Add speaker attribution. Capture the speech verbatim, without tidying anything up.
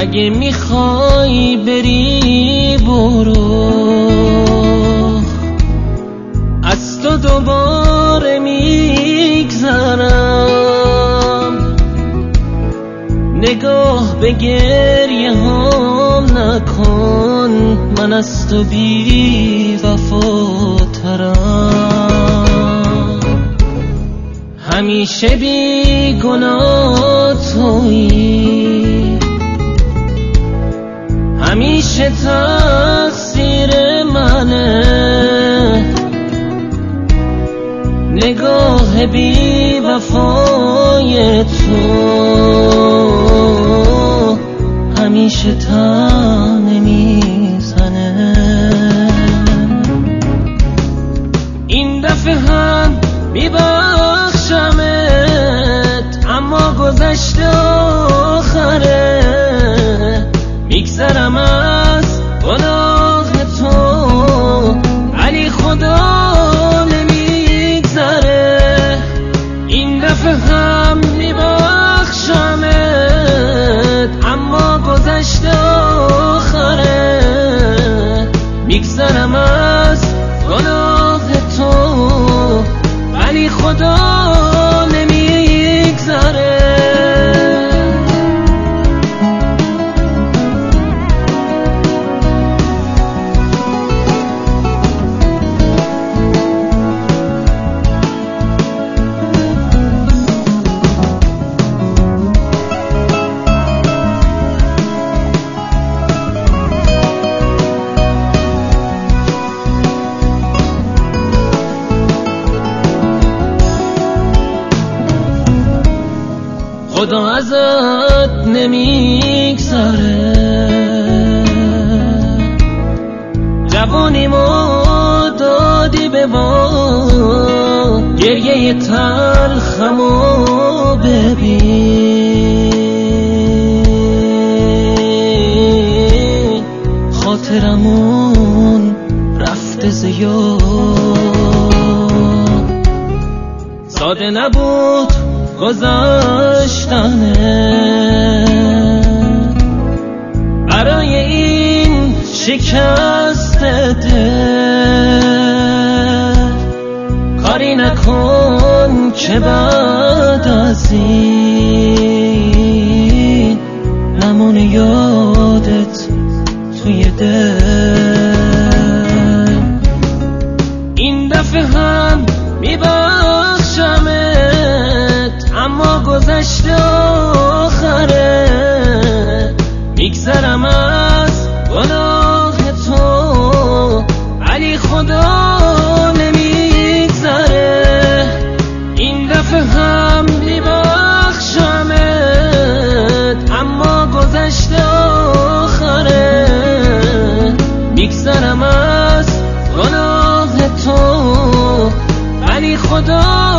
Speaker 1: اگه میخوای بری برو، از تو دوباره میگذرم. نگاه به گریه هم نکن، من از تو بی وفاترم. همیشه بی گناه تویی، همیشه تقصیر منه. نگاه بی وفای تو همیشه طعنه میزنه. این دفعه هم میبخشمت، اما گذشته آخره. میگذرم از گناه تو ولی خدا نمیگذره. این دفعه هم میبخشمت، اما گذشته آخره. میگذرم از گناه تو ولی خدا نمیگذره. خدا ازت نمیگذره. جوانیمو دادی به ما، گریه تلخمو ببین. خاطرمون رفته زیاد، ساده نبود گذاشتنه. برای این شکست دل کاری نکن که بعد از این نمونه یادت توی دل. این دفعه هم میبخشمت، اما گذشته آخره. میگذرم از گناه تو ولی خدا نمیگذره. این دفعه هم میبخشمت، اما گذشته آخره. میگذرم از گناه تو ولی خدا